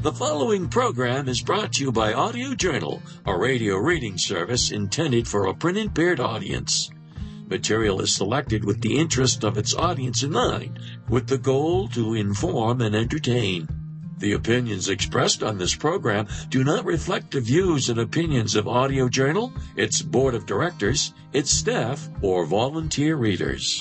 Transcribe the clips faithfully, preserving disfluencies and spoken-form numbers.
The following program is brought to you by Audio Journal, a radio reading service intended for a print-impaired audience. Material is selected with the interest of its audience in mind, with the goal to inform and entertain. The opinions expressed on this program do not reflect the views and opinions of Audio Journal, its board of directors, its staff, or volunteer readers.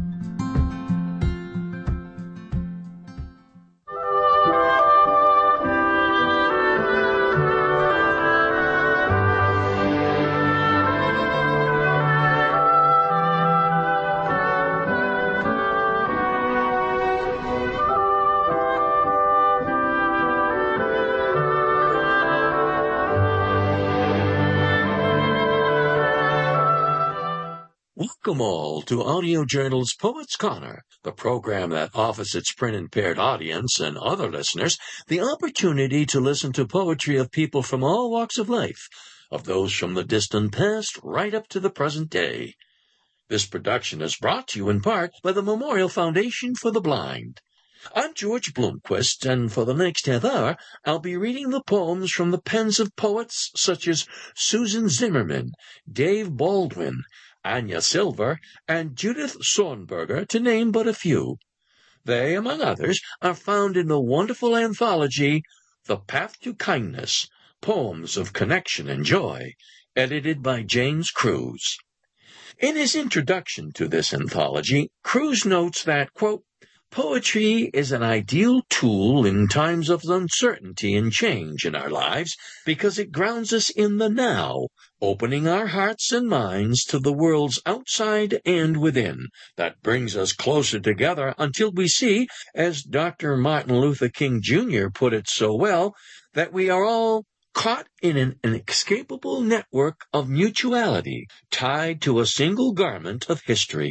Welcome all to Audio Journal's Poets Corner, the program that offers its print-impaired audience and other listeners the opportunity to listen to poetry of people from all walks of life, of those from the distant past right up to the present day. This production is brought to you in part by the Memorial Foundation for the Blind. I'm George Bloomquist, and for the next half hour, I'll be reading the poems from the pens of poets such as Susan Zimmerman, Dave Baldwin, Anya Silver, and Judith Sornberger, to name but a few. They, among others, are found in the wonderful anthology, The Path to Kindness, Poems of Connection and Joy, edited by James Cruz. In his introduction to this anthology, Cruz notes that, quote, poetry is an ideal tool in times of uncertainty and change in our lives because it grounds us in the now, opening our hearts and minds to the worlds outside and within. That brings us closer together until we see, as Doctor Martin Luther King Junior put it so well, that we are all caught in an inescapable network of mutuality, tied to a single garment of history.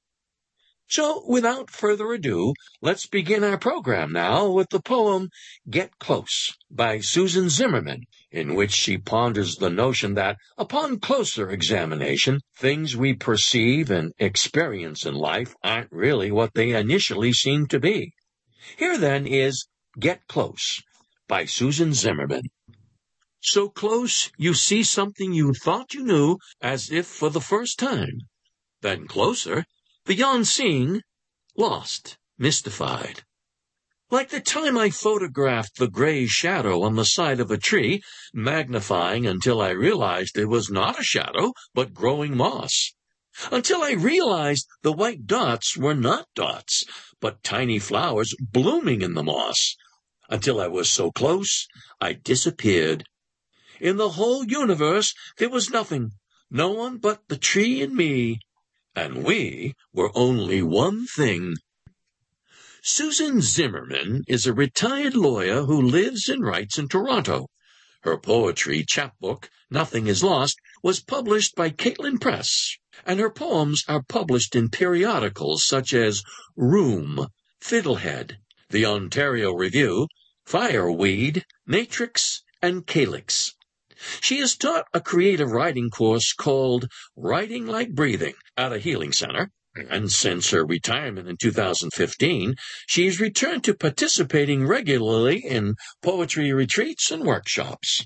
So, without further ado, let's begin our program now with the poem Get Close by Susan Zimmerman, in which she ponders the notion that, upon closer examination, things we perceive and experience in life aren't really what they initially seem to be. Here, then, is Get Close by Susan Zimmerman. So close you see something you thought you knew as if for the first time. Then closer, beyond seeing, lost, mystified. Like the time I photographed the gray shadow on the side of a tree, magnifying until I realized it was not a shadow, but growing moss. Until I realized the white dots were not dots, but tiny flowers blooming in the moss. Until I was so close, I disappeared. In the whole universe there was nothing, no one but the tree and me. And we were only one thing. Susan Zimmerman is a retired lawyer who lives and writes in Toronto. Her poetry chapbook, Nothing is Lost, was published by Caitlin Press, and her poems are published in periodicals such as Room, Fiddlehead, the Ontario Review, Fireweed, Matrix, and Calyx. She has taught a creative writing course called Writing Like Breathing at a healing center, and since her retirement in two thousand fifteen, she has returned to participating regularly in poetry retreats and workshops.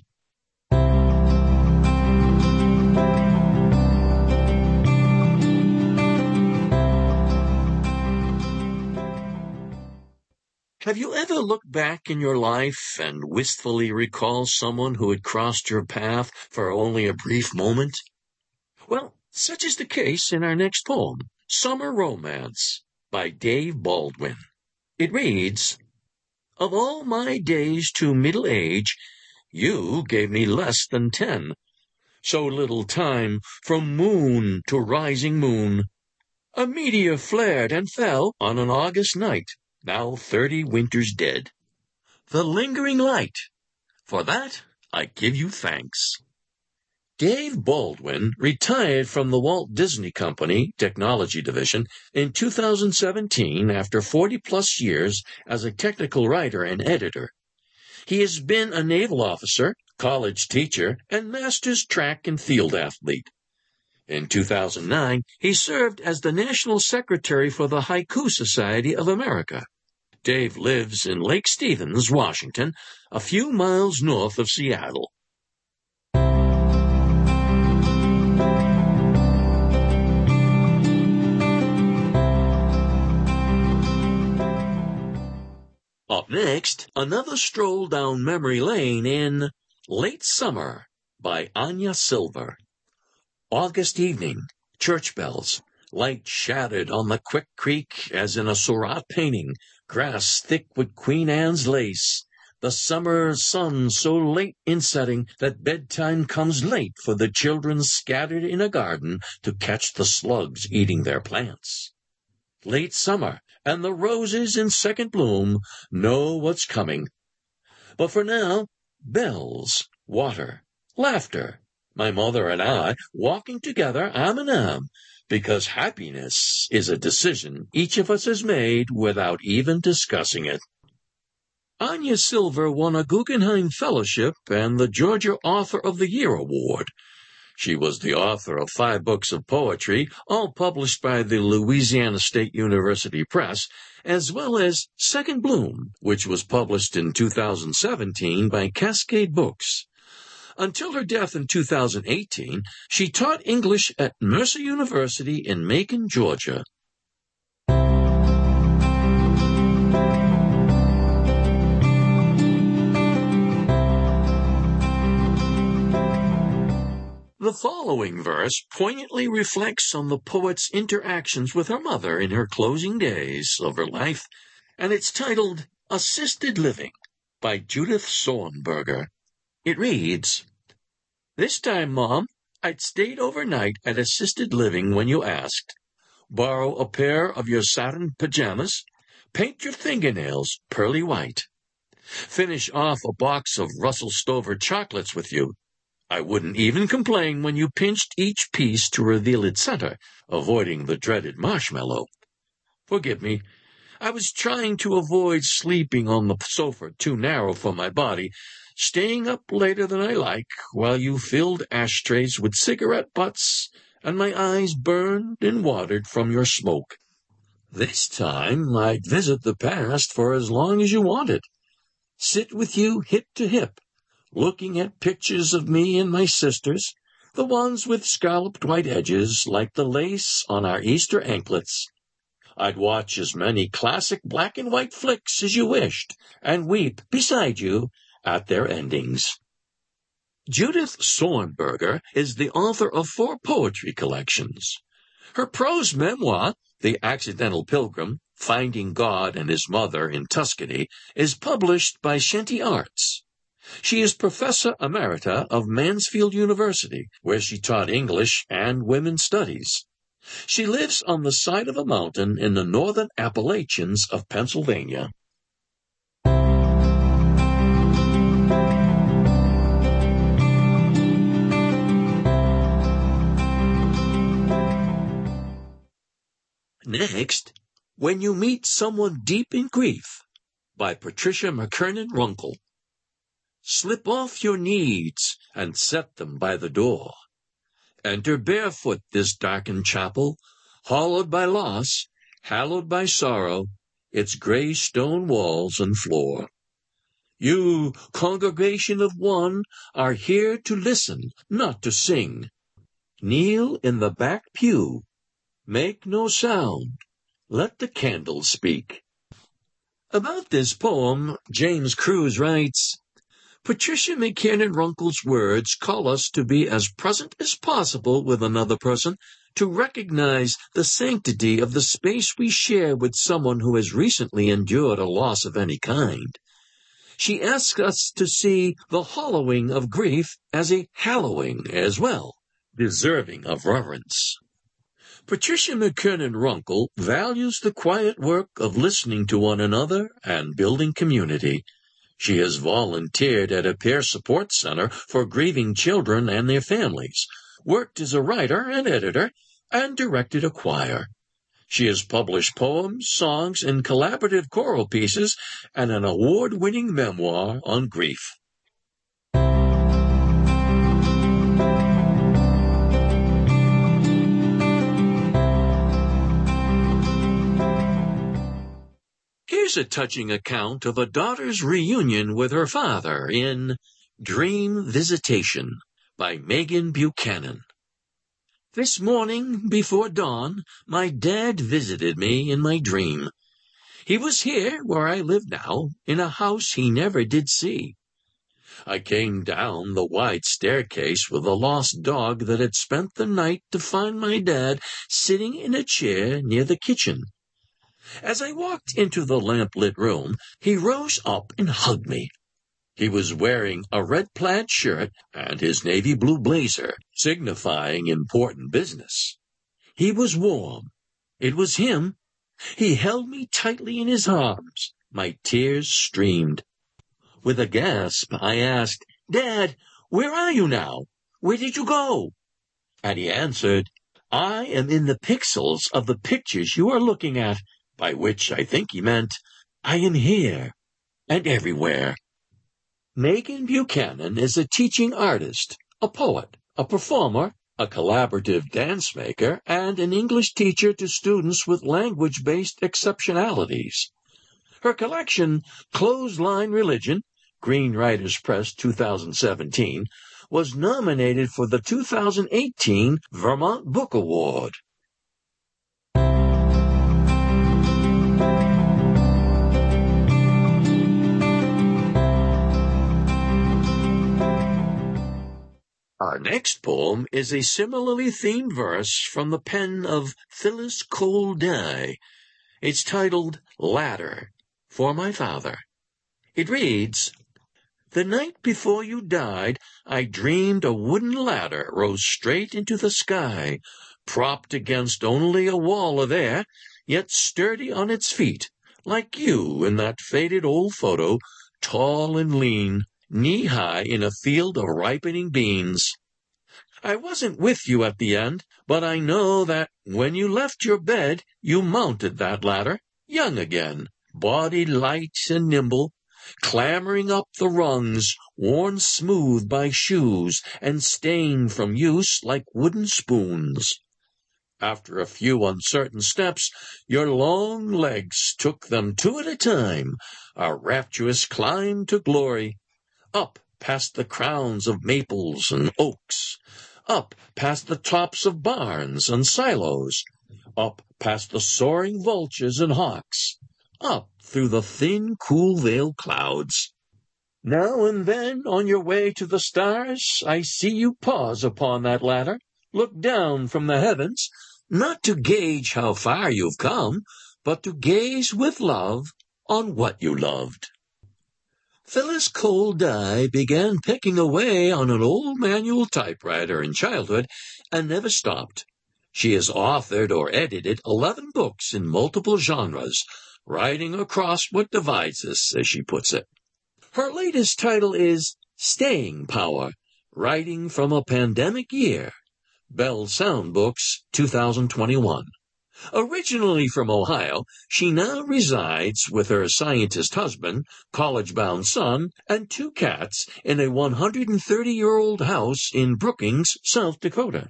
Have you ever looked back in your life and wistfully recall someone who had crossed your path for only a brief moment? Well, such is the case in our next poem, Summer Romance, by Dave Baldwin. It reads, Of all my days to middle age, you gave me less than ten. So little time from moon to rising moon. A meteor flared and fell on an August night. Now thirty winters dead. The lingering light, for that I give you thanks. Dave Baldwin retired from the Walt Disney Company Technology Division in two thousand seventeen after forty-plus years as a technical writer and editor. He has been a naval officer, college teacher, and master's track and field athlete. In two thousand nine, he served as the National Secretary for the Haiku Society of America. Dave lives in Lake Stevens, Washington, a few miles north of Seattle. Up next, another stroll down memory lane in Late Summer by Anya Silver. August evening, church bells, light shattered on the quick creek as in a Seurat painting, grass thick with Queen Anne's lace, the summer sun so late in setting that bedtime comes late for the children scattered in a garden to catch the slugs eating their plants. Late summer, and the roses in second bloom know what's coming. But for now, bells, water, laughter, my mother and I walking together arm in arm, because happiness is a decision each of us has made without even discussing it. Anya Silver won a Guggenheim Fellowship and the Georgia Author of the Year Award. She was the author of five books of poetry, all published by the Louisiana State University Press, as well as Second Bloom, which was published in two thousand seventeen by Cascade Books. Until her death in two thousand eighteen, she taught English at Mercer University in Macon, Georgia. The following verse poignantly reflects on the poet's interactions with her mother in her closing days of her life, and it's titled Assisted Living by Judith Sorenberger. It reads, "This time, Mom, I'd stayed overnight at assisted living when you asked. Borrow a pair of your satin pajamas, paint your fingernails pearly white. Finish off a box of Russell Stover chocolates with you. I wouldn't even complain when you pinched each piece to reveal its center, avoiding the dreaded marshmallow. Forgive me. I was trying to avoid sleeping on the sofa too narrow for my body, staying up later than I like while you filled ashtrays with cigarette butts, and my eyes burned and watered from your smoke. This time I'd visit the past for as long as you wanted. Sit with you hip to hip, looking at pictures of me and my sisters, the ones with scalloped white edges like the lace on our Easter anklets. I'd watch as many classic black and white flicks as you wished, and weep beside you at their endings." Judith Sorenberger is the author of four poetry collections. Her prose memoir, The Accidental Pilgrim, Finding God and His Mother in Tuscany, is published by Shenty Arts. She is Professor Emerita of Mansfield University, where she taught English and women's studies. She lives on the side of a mountain in the northern Appalachians of Pennsylvania. Next, When You Meet Someone Deep in Grief by Patricia McKernan Runkle. Slip off your needs and set them by the door. Enter barefoot this darkened chapel, hollowed by loss, hallowed by sorrow, its gray stone walls and floor. You, congregation of one, are here to listen, not to sing. Kneel in the back pew. Make no sound. Let the candles speak. About this poem, James Cruz writes, Patricia McKernan Runkle's words call us to be as present as possible with another person, to recognize the sanctity of the space we share with someone who has recently endured a loss of any kind. She asks us to see the hollowing of grief as a hallowing as well, deserving of reverence. Patricia McKernan Runkle values the quiet work of listening to one another and building community. She has volunteered at a peer support center for grieving children and their families, worked as a writer and editor, and directed a choir. She has published poems, songs, and collaborative choral pieces, and an award-winning memoir on grief. Here's a touching account of a daughter's reunion with her father in Dream Visitation by Megan Buchanan. This morning, before dawn, my dad visited me in my dream. He was here, where I live now, in a house he never did see. I came down the wide staircase with a lost dog that had spent the night to find my dad sitting in a chair near the kitchen. As I walked into the lamp-lit room, he rose up and hugged me. He was wearing a red plaid shirt and his navy blue blazer, signifying important business. He was warm. It was him. He held me tightly in his arms. My tears streamed. With a gasp, I asked, "Dad, where are you now? Where did you go?" And he answered, "I am in the pixels of the pictures you are looking at," by which I think he meant, I am here and everywhere. Megan Buchanan is a teaching artist, a poet, a performer, a collaborative dance maker, and an English teacher to students with language-based exceptionalities. Her collection, Clothesline Religion, Green Writers Press two thousand seventeen, was nominated for the two thousand eighteen Vermont Book Award. Our next poem is a similarly themed verse from the pen of Phyllis Cole Dye. It's titled Ladder, for My Father. It reads, "The night before you died, I dreamed a wooden ladder rose straight into the sky, propped against only a wall of air, yet sturdy on its feet, like you in that faded old photo, tall and lean, knee-high in a field of ripening beans. I wasn't with you at the end, but I know that when you left your bed, you mounted that ladder, young again, body light and nimble, clambering up the rungs, worn smooth by shoes and stained from use like wooden spoons. After a few uncertain steps, your long legs took them two at a time, a rapturous climb to glory, up past the crowns of maples and oaks, up past the tops of barns and silos, up past the soaring vultures and hawks, up through the thin, cool veiled clouds. Now and then, on your way to the stars, I see you pause upon that ladder, look down from the heavens, not to gauge how far you've come, but to gaze with love on what you loved." Phyllis Cole Dye began picking away on an old manual typewriter in childhood and never stopped. She has authored or edited eleven books in multiple genres, writing across what divides us, as she puts it. Her latest title is Staying Power, Writing from a Pandemic Year, Bell Sound Books, two thousand twenty-one. Originally from Ohio, she now resides with her scientist husband, college-bound son, and two cats in a one hundred thirty-year-old house in Brookings, South Dakota.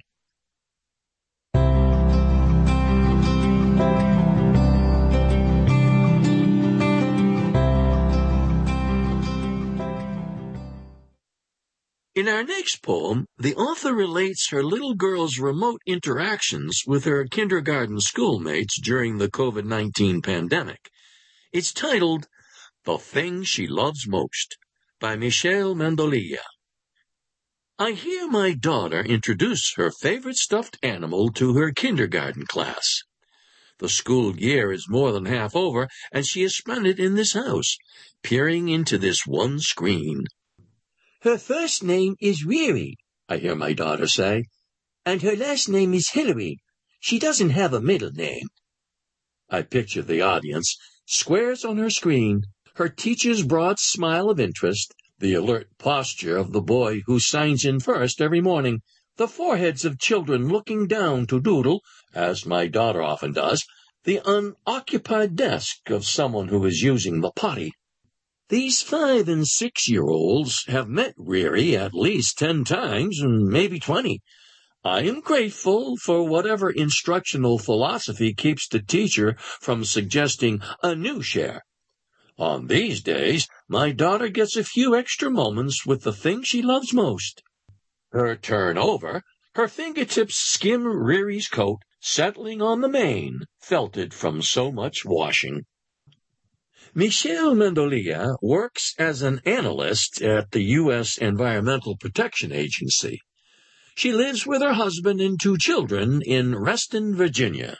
In our next poem, the author relates her little girl's remote interactions with her kindergarten schoolmates during the COVID nineteen pandemic. It's titled The Thing She Loves Most by Michelle Mandolilla. I hear my daughter introduce her favorite stuffed animal to her kindergarten class. The school year is more than half over, and she has spent it in this house, peering into this one screen. "Her first name is Riri," I hear my daughter say, "and her last name is Hillary. She doesn't have a middle name." I picture the audience, squares on her screen, her teacher's broad smile of interest, the alert posture of the boy who signs in first every morning, the foreheads of children looking down to doodle, as my daughter often does, the unoccupied desk of someone who is using the potty. These five- and six-year-olds have met Riri at least ten times, and maybe twenty. I am grateful for whatever instructional philosophy keeps the teacher from suggesting a new share. On these days, my daughter gets a few extra moments with the thing she loves most. Her turn over, her fingertips skim Riri's coat, settling on the mane, felted from so much washing. Michelle Mendolia works as an analyst at the U S Environmental Protection Agency. She lives with her husband and two children in Reston, Virginia.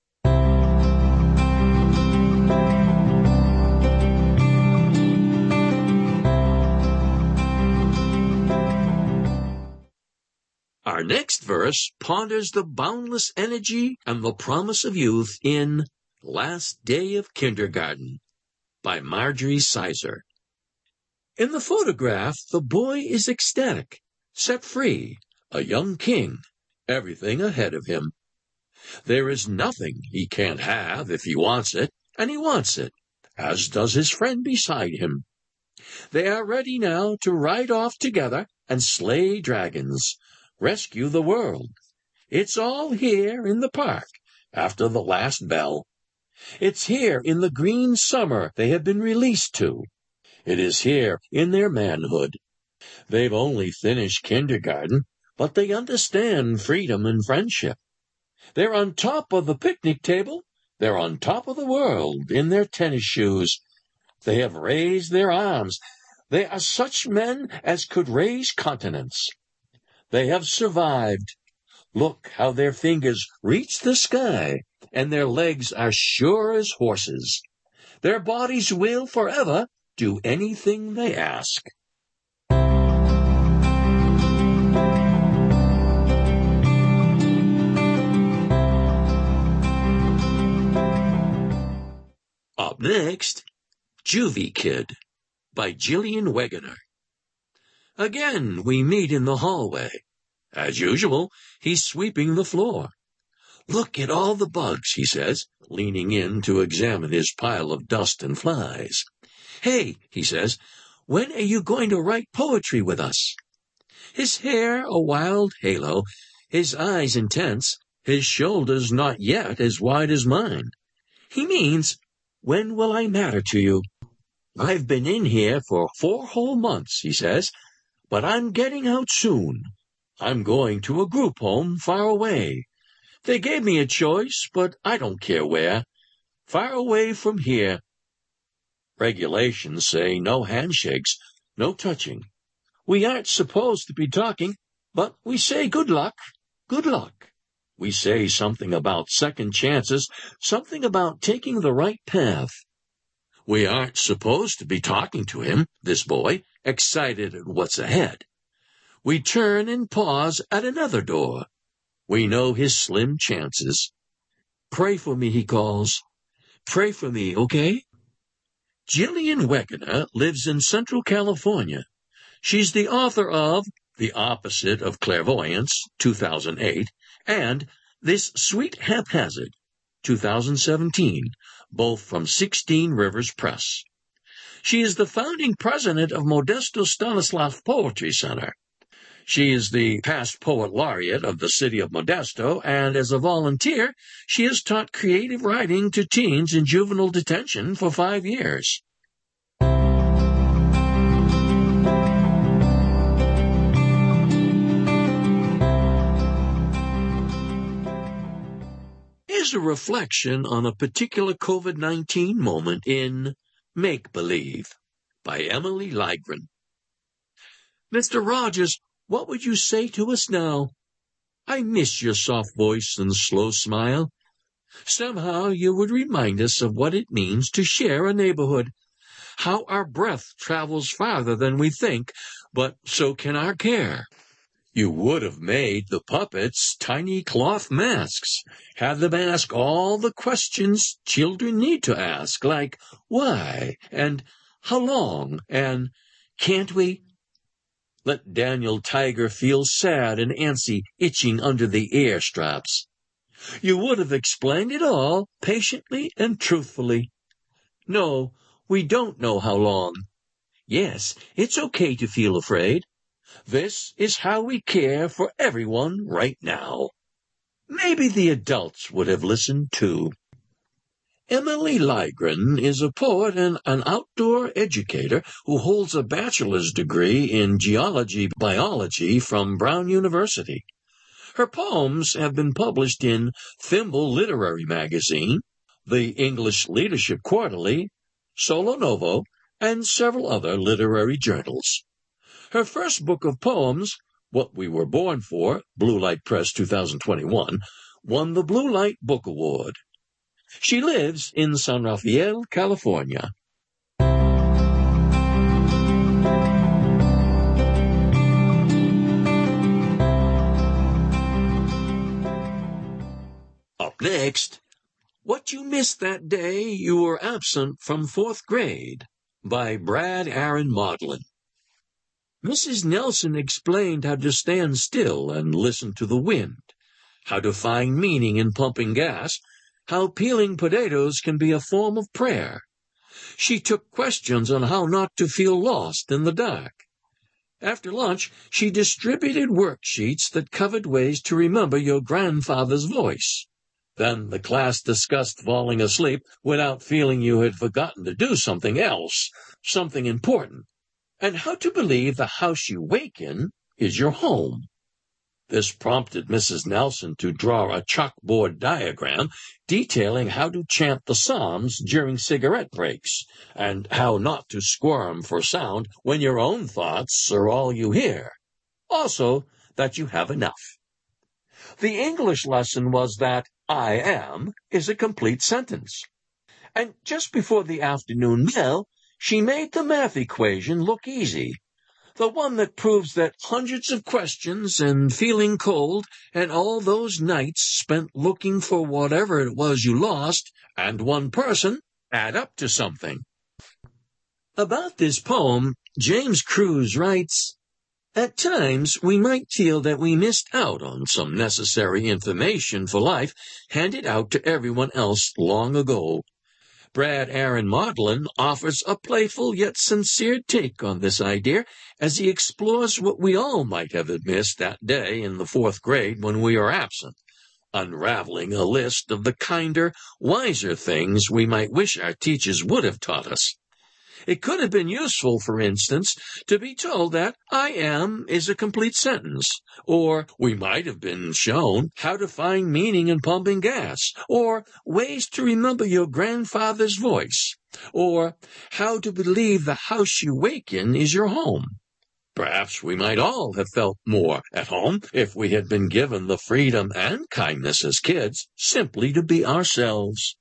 Our next verse ponders the boundless energy and the promise of youth in Last Day of Kindergarten by Marjorie Sizer. In the photograph, the boy is ecstatic, set free, a young king, everything ahead of him. There is nothing he can't have if he wants it, and he wants it, as does his friend beside him. They are ready now to ride off together and slay dragons, rescue the world. It's all here in the park after the last bell. It's here in the green summer they have been released to. It is here in their manhood. They've only finished kindergarten, but they understand freedom and friendship. They're on top of the picnic table. They're on top of the world in their tennis shoes. They have raised their arms. They are such men as could raise continents. They have survived. Look how their fingers reach the sky, and their legs are sure as horses. Their bodies will forever do anything they ask. Up next, Juvie Kid by Jillian Wegener. Again, we meet in the hallway. As usual, he's sweeping the floor. Look at all the bugs, he says, leaning in to examine his pile of dust and flies. Hey, he says, when are you going to write poetry with us? His hair a wild halo, his eyes intense, his shoulders not yet as wide as mine. He means, when will I matter to you? I've been in here for four whole months, he says, but I'm getting out soon. I'm going to a group home far away. They gave me a choice, but I don't care where. Far away from here. Regulations say no handshakes, no touching. We aren't supposed to be talking, but we say good luck, good luck. We say something about second chances, something about taking the right path. We aren't supposed to be talking to him, this boy, excited at what's ahead. We turn and pause at another door. We know his slim chances. Pray for me, he calls. Pray for me, okay? Jillian Wegener lives in Central California. She's the author of The Opposite of Clairvoyance, two thousand eight, and This Sweet Haphazard, two thousand seventeen, both from Sixteen Rivers Press. She is the founding president of Modesto Stanislav Poetry Center. She is the past poet laureate of the city of Modesto, and as a volunteer, she has taught creative writing to teens in juvenile detention for five years. Here's a reflection on a particular COVID nineteen moment in Make-Believe by Emily Ligren. Mister Rogers, what would you say to us now? I miss your soft voice and slow smile. Somehow you would remind us of what it means to share a neighborhood, how our breath travels farther than we think, but so can our care. You would have made the puppets tiny cloth masks, had them ask all the questions children need to ask, like why, and how long, and can't we? Let Daniel Tiger feel sad and antsy, itching under the ear straps. You would have explained it all, patiently and truthfully. No, we don't know how long. Yes, it's okay to feel afraid. This is how we care for everyone right now. Maybe the adults would have listened too. Emily Ligren is a poet and an outdoor educator who holds a bachelor's degree in geology biology from Brown University. Her poems have been published in Thimble Literary Magazine, the English Leadership Quarterly, Solo Novo, and several other literary journals. Her first book of poems, What We Were Born For, Blue Light Press two thousand twenty-one, won the Blue Light Book Award. She lives in San Rafael, California. Up next, What You Missed That Day You Were Absent from Fourth Grade by Brad Aaron Maudlin. Missus Nelson explained how to stand still and listen to the wind, how to find meaning in pumping gas, how peeling potatoes can be a form of prayer. She took questions on how not to feel lost in the dark. After lunch, she distributed worksheets that covered ways to remember your grandfather's voice. Then the class discussed falling asleep without feeling you had forgotten to do something else, something important, and how to believe the house you wake in is your home. This prompted Missus Nelson to draw a chalkboard diagram detailing how to chant the Psalms during cigarette breaks, and how not to squirm for sound when your own thoughts are all you hear. Also, that you have enough. The English lesson was that I am is a complete sentence. And just before the afternoon meal, she made the math equation look easy. The one that proves that hundreds of questions and feeling cold and all those nights spent looking for whatever it was you lost and one person add up to something. About this poem, James Cruz writes, "At times we might feel that we missed out on some necessary information for life handed out to everyone else long ago." Brad Aaron Maudlin offers a playful yet sincere take on this idea as he explores what we all might have missed that day in the fourth grade when we are absent, unraveling a list of the kinder, wiser things we might wish our teachers would have taught us. It could have been useful, for instance, to be told that I am is a complete sentence, or we might have been shown how to find meaning in pumping gas, or ways to remember your grandfather's voice, or how to believe the house you wake in is your home. Perhaps we might all have felt more at home if we had been given the freedom and kindness as kids simply to be ourselves.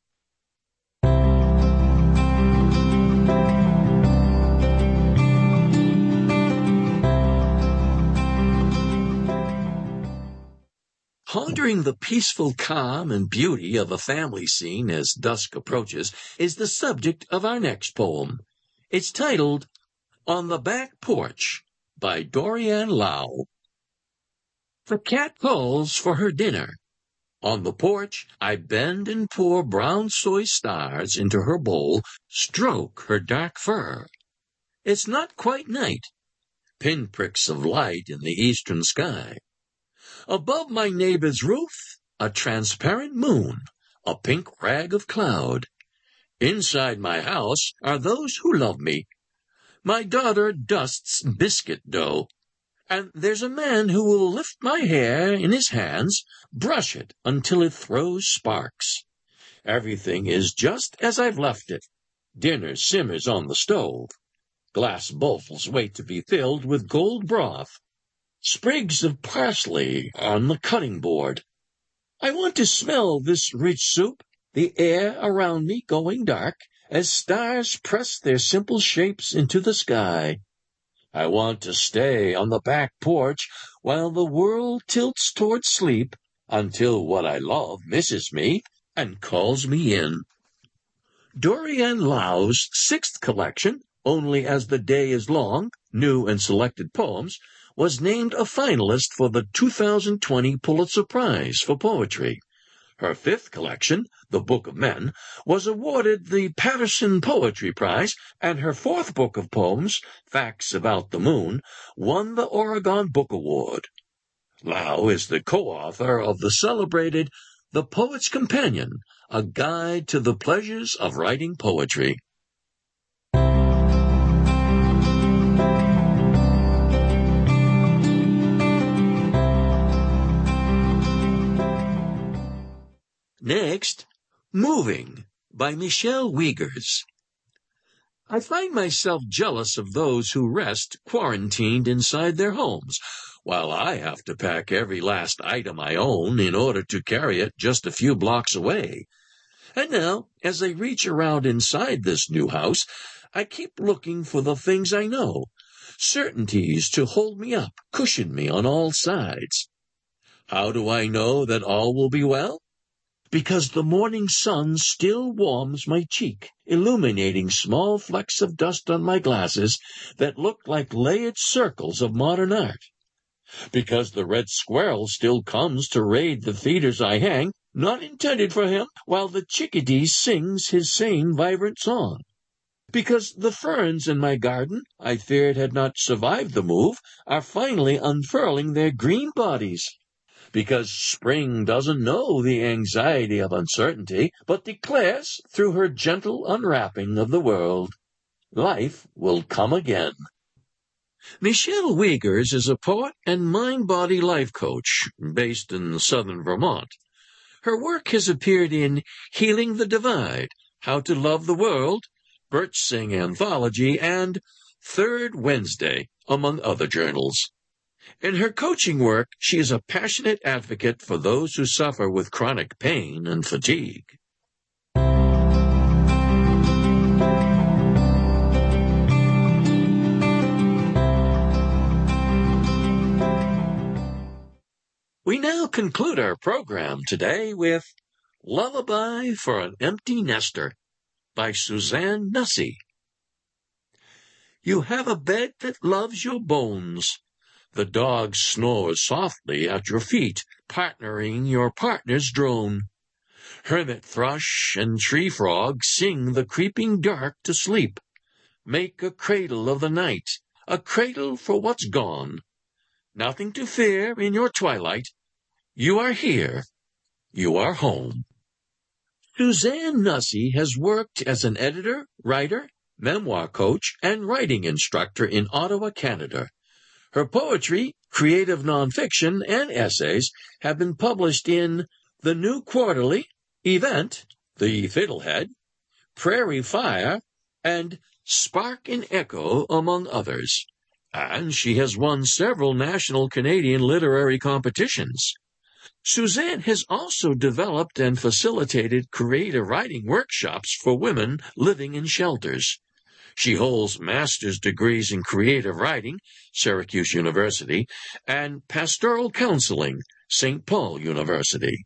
Pondering the peaceful calm and beauty of a family scene as dusk approaches is the subject of our next poem. It's titled, On the Back Porch, by Dorianne Lau. The cat calls for her dinner. On the porch, I bend and pour brown soy stars into her bowl, stroke her dark fur. It's not quite night. Pinpricks of light in the eastern sky. Above my neighbor's roof, a transparent moon, a pink rag of cloud. Inside my house are those who love me. My daughter dusts biscuit dough, and there's a man who will lift my hair in his hands, brush it until it throws sparks. Everything is just as I've left it. Dinner simmers on the stove. Glass bowls wait to be filled with gold broth. Sprigs of parsley on the cutting board. I want to smell this rich soup, the air around me going dark, as stars press their simple shapes into the sky. I want to stay on the back porch while the world tilts toward sleep, until what I love misses me and calls me in. Dorianne Lau's sixth collection, Only as the Day is Long, New and Selected Poems, was named a finalist for the two thousand twenty Pulitzer Prize for Poetry. Her fifth collection, The Book of Men, was awarded the Patterson Poetry Prize, and her fourth book of poems, Facts About the Moon, won the Oregon Book Award. Lau is the co-author of the celebrated The Poet's Companion, a guide to the pleasures of writing poetry. Next, Moving by Michelle Wiegers. I find myself jealous of those who rest quarantined inside their homes, while I have to pack every last item I own in order to carry it just a few blocks away. And now, as I reach around inside this new house, I keep looking for the things I know, certainties to hold me up, cushion me on all sides. How do I know that all will be well? Because the morning sun still warms my cheek, illuminating small flecks of dust on my glasses that look like layered circles of modern art. Because the red squirrel still comes to raid the feeders I hang, not intended for him, while the chickadee sings his same vibrant song. Because the ferns in my garden, I feared had not survived the move, are finally unfurling their green bodies. Because spring doesn't know the anxiety of uncertainty, but declares, through her gentle unwrapping of the world, life will come again. Michelle Wiegers is a poet and mind-body life coach based in southern Vermont. Her work has appeared in Healing the Divide, How to Love the World, Birch Sing Anthology, and Third Wednesday, among other journals. In her coaching work, she is a passionate advocate for those who suffer with chronic pain and fatigue. We now conclude our program today with Lullaby for an Empty Nester by Suzanne Nussey. You have a bed that loves your bones. The dog snores softly at your feet, partnering your partner's drone. Hermit thrush and tree frog sing the creeping dark to sleep. Make a cradle of the night, a cradle for what's gone. Nothing to fear in your twilight. You are here. You are home. Suzanne Nussey has worked as an editor, writer, memoir coach, and writing instructor in Ottawa, Canada. Her poetry, creative nonfiction, and essays have been published in The New Quarterly, Event, The Fiddlehead, Prairie Fire, and Spark and Echo, among others. And she has won several national Canadian literary competitions. Suzanne has also developed and facilitated creative writing workshops for women living in shelters. She holds master's degrees in creative writing, Syracuse University, and pastoral counseling, Saint Paul University.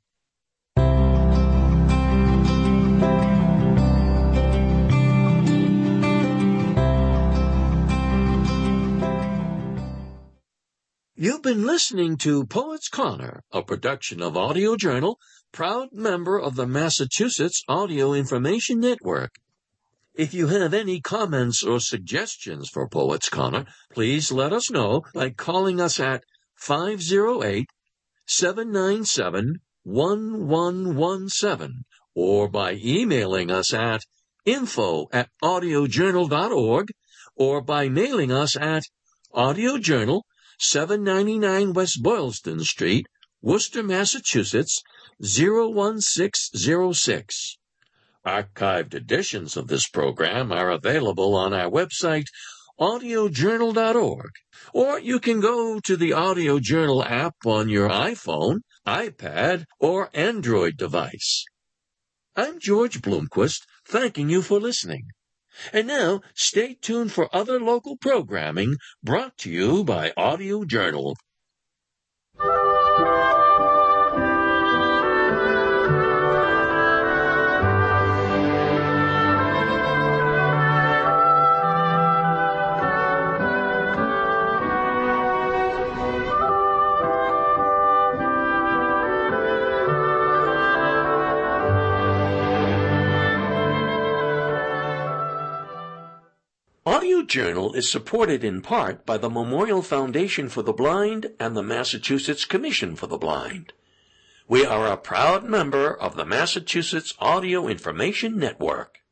You've been listening to Poets Corner, a production of Audio Journal, proud member of the Massachusetts Audio Information Network. If you have any comments or suggestions for Poets Corner, please let us know by calling us at five oh eight, seven nine seven, one one one seven or by emailing us at info at audiojournal dot org or by mailing us at Audio Journal, seven ninety-nine West Boylston Street, Worcester, Massachusetts, zero one six zero six. Archived editions of this program are available on our website, audio journal dot org, or you can go to the Audio Journal app on your iPhone, iPad, or Android device. I'm George Bloomquist, thanking you for listening. And now, stay tuned for other local programming brought to you by Audio Journal. Audio Journal is supported in part by the Memorial Foundation for the Blind and the Massachusetts Commission for the Blind. We are a proud member of the Massachusetts Audio Information Network.